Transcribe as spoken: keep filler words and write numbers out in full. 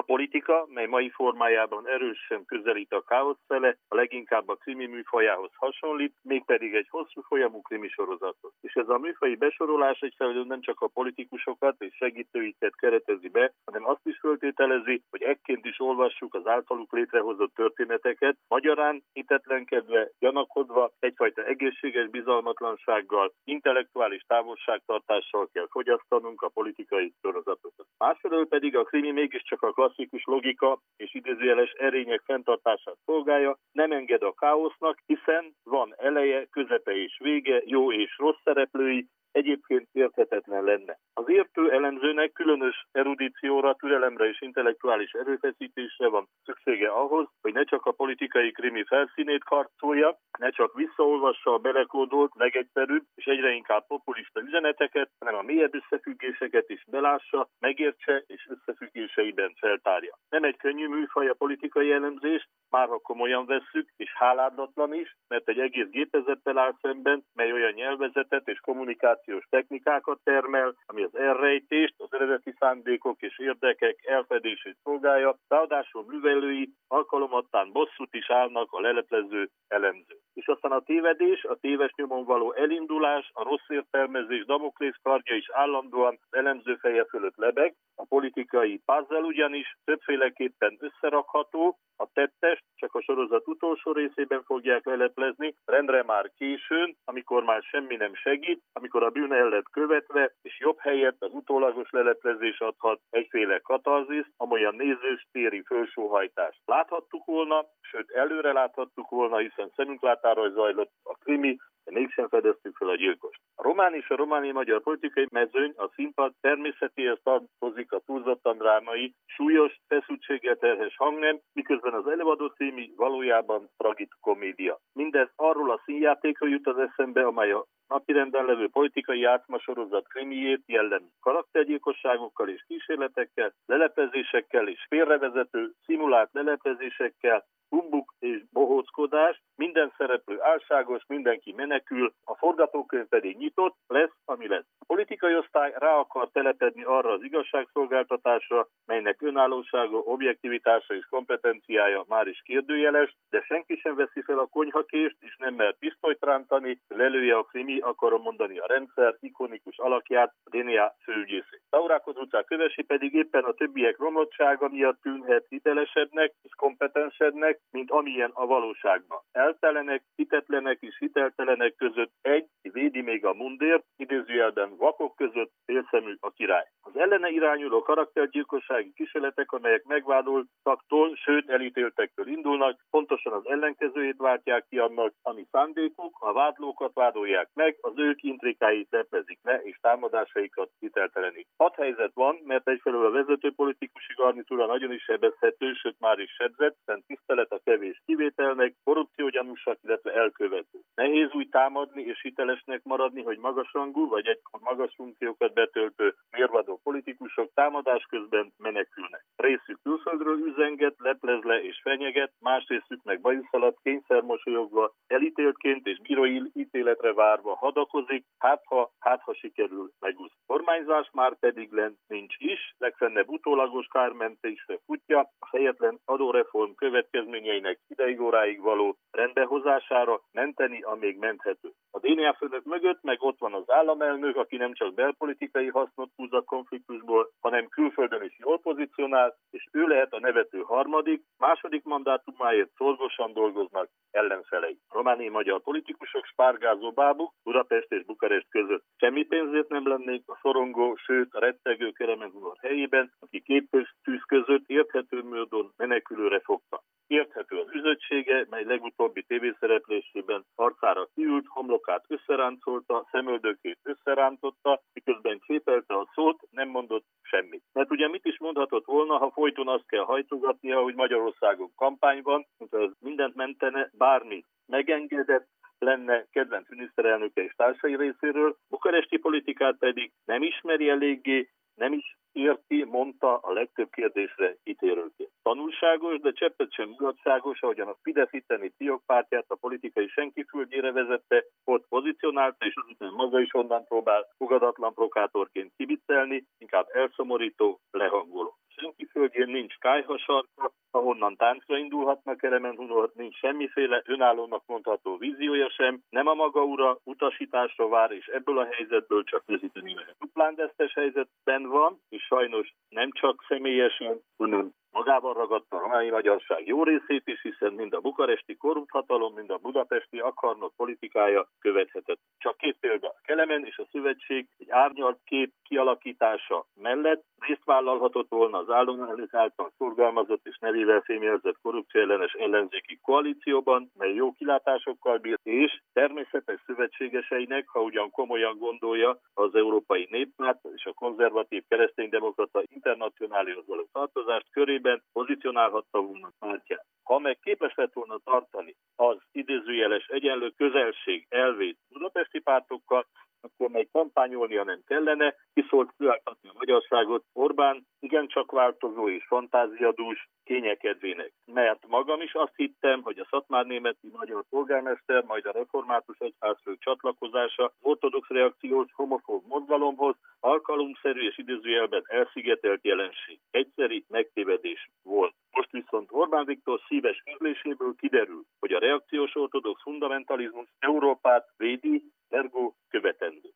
politika, mely mai formájában erősen közelít a káosz fele, a leginkább a krimi műfajához hasonlít, mégpedig egy hosszú folyamú krimi sorozathoz. És ez a műfaji besorolás egyfelől nem csak a politikusokat és segítőiket keretezi be, hanem azt is föltételezi, hogy ekként is olvassuk az általuk létrehozott történeteket, magyarán hitetlenkedve, gyanakodva, egyfajta egészséges bizalmatlansággal, intellektuális távolságtartással kell fogyasztanunk a politikai sorozatokat. Másfelől pedig a krimi mégiscsak a klasszikus logika és idézőjeles erények fenntartását szolgálja, nem enged a káosznak, hiszen van eleje, közepe és vége, jó és rossz szereplői, egyébként érthetetlen lenne. Az értő elemzőnek különös erudícióra, türelemre és intellektuális erőfeszítésre van szüksége ahhoz, hogy ne csak a politikai krimi felszínét karcolja, ne csak visszaolvassa a belekódolt, legegyszerűbb és egyre inkább populista üzeneteket, hanem a mélyebb összefüggéseket is belássa, megértse és összefüggéseiben feltárja. Nem egy könnyű műfaj a politikai elemzés, már ha komolyan vesszük, és háládatlan is, mert egy egész gépezettel áll szemben, mely olyan nyelvezetet és kommunikációs technikákat termel, ami az elrejtést, az eredeti szándékok és érdekek elfedését szolgálja, ráadásul művelői alkalomattán bosszút is állnak a leleplező elemző. És aztán a tévedés, a téves nyomon való elindulás, a rossz értelmezés Damoklész kardja is állandóan az elemző feje fölött lebeg, a politikai puzzle ugyanis többféleképpen összerakható, a tettest csak a sorozat utolsó részében fogják leleplezni, rendre már későn, amikor már semmi nem segít, amikor a bűn el lett követve, és jobb helyett az utólagos leleplezés adhat egyféle katarziszt, amolyan nézős téri fölsóhajtást láthattuk volna, sőt előre láthattuk volna, hiszen szemünk látára zajlott a krimi, de mégsem fedeztük fel a gyilkost. A román és a romániai magyar politikai mezőny, a színpad természetéhez tartozik a túlzottan drámai, súlyos, feszültséggel terhes hangnem, miközben az előadó cími valójában tragikomédia. Mindez arról a színjátékról jut az eszembe, amely a napirenden levő politikai játszmasorozat krimiét jellemzi. Karaktergyilkosságokkal és kísérletekkel, leleplezésekkel és félrevezető, szimulált leleplezésekkel, humbuk és bohóckodás, minden szereplő álságos, mindenki menekül, a forgatókönyv pedig nyitott, lesz, ami lesz. A politikai osztály rá akar telepedni arra az igazságszolgáltatásra, melynek önállósága, objektivitása és kompetenciája már is kérdőjeles, de senki sem veszi fel a konyhakést, és nem mer pisztolyt rántani, lelője a krimi, akarom mondani a rendszer ikonikus alakját, a dé en á főügyészét. Taurákhoz utcák kövesi pedig éppen a többiek romlottsága miatt tűnhet hitelesebbnek és kompetensebbnek, mint amilyen a valóságban. Eltelenek, hitetlenek és hiteltelenek között egy védi még a mundért, idézőjelben vakok között félszemű a király. Az ellene irányuló karaktergyilkossági kísérletek, amelyek megvádoltaktól, sőt elítéltektől indulnak, pontosan az ellenkezőjét váltják ki annak, ami szándékuk, a vádlókat vádolják meg, az ők intrikáit leplezik le, és támadásaikat hiteltelenik. Hat helyzet van, mert egyfelől a vezető politikusi garnitúra nagyon is sebezhető, sőt már is sebzett, szent tisztelet a kevés kivételnek, korrupciógyanúsak, illetve elkövető. Nehéz úgy támadni és hitelesnek maradni, hogy magasrangú vagy egykor magas funkciókat betöltő mérvadó politikusok támadás közben menekülnek. Részük külföldről üzenget, leplez le és fenyeget, más részük meg bajusz alatt kényszermosolyogva, elítéltként és bírói ítéletre várva hadakozik, hát ha, hát ha sikerül megúszni. Kormányzás már pedig lent nincs is, legfennebb utólagos kármentésre futja, a helyetlen adóreform következményeinek ideig óráig való rendbehozására menteni, amíg menthető. A dé en á főnök mögött meg ott van az államelnök, aki nem csak belpolitikai hasznot húz a konfliktusból, hanem külföldön is jól pozícionál, és ő lehet a nevető harmadik, második mandátumáért szorgosan dolgoznak ellenfelei. Romániai magyar politikusok spárgázó bábuk Budapest és Bukarest között. Semmi pénzért nem lennék a szorongó, sőt a rettegő Keremezudor helyében, aki két tűz között érthető módon menekülőre fogta. Érthető az üzöttsége, mely legutóbbi tévészereplésében arcára kiült, homlokát összeráncolta, szemöldökét összerántotta, miközben csépelte a szót, nem mondott semmit. Mert ugye mit is mondhatott volna, ha folyton azt kell hajtogatnia, hogy Magyarországon kampány van, mint az mindent mentene, bármi megengedett lenne kedvenc miniszterelnöke és társai részéről, bukaresti politikát pedig nem ismeri eléggé, nem is érti, neki mondta a legtöbb kérdésre ítélőként. Tanulságos, de cseppet sem mulatságos, ahogyan a Fidesz itteni fiók pártját a politikai senki földjére vezette, ott pozícionálta, és azután maga is onnan próbál fogadatlan prokátorként kiviccelni, inkább elszomorító, lehangoló. Senki földjén nincs kályhasarka, ahonnan táncra indulhatnak Kelemen Hunor, nincs semmiféle önállónak mondható víziója sem, nem a maga ura utasításra vár, és ebből a helyzetből csak vezíteni lehet. Duplán-desztes helyzetben van, és sajnos nem csak személyesen, hanem magában ragadta a rományi magyarság jó részét is, hiszen mind a bukaresti korrupt hatalom, mind a budapesti akarnok politikája követhetett. Csak két példa. A Kelemen és a szövetség egy árnyalt kép kialakítása mellett részt vállalhatott volna az államelnök által szorgalmazott és nevével fémjelzett korrupcióellenes ellenzéki koalícióban, mely jó kilátásokkal bír, és természetes szövetségeseinek, ha ugyan komolyan gondolja az Európai Néppárt és a konzervatív kereszténydemokrata internacionálihoz való tartozást körében pozícionálhatta volna pártját. Ha meg képes lett volna tartani az idézőjeles egyenlő közelség elvét budapesti pártokkal, akkor még kampányolnia nem kellene, kiszólt születni a magyarságot Orbán igencsak változó és fantáziadús kényekedvének. Mert magam is azt hittem, hogy a szatmárnémeti magyar polgármester, majd a református egyházfő csatlakozása ortodox reakciós homofób mozgalomhoz alkalomszerű és idézőjelben elszigetelt jelenség. Egyszeri megtévedés volt. Most viszont Orbán Viktor szíves közléséből kiderül, hogy a reakciós ortodox fundamentalizmus Európát védi, ergo követendő.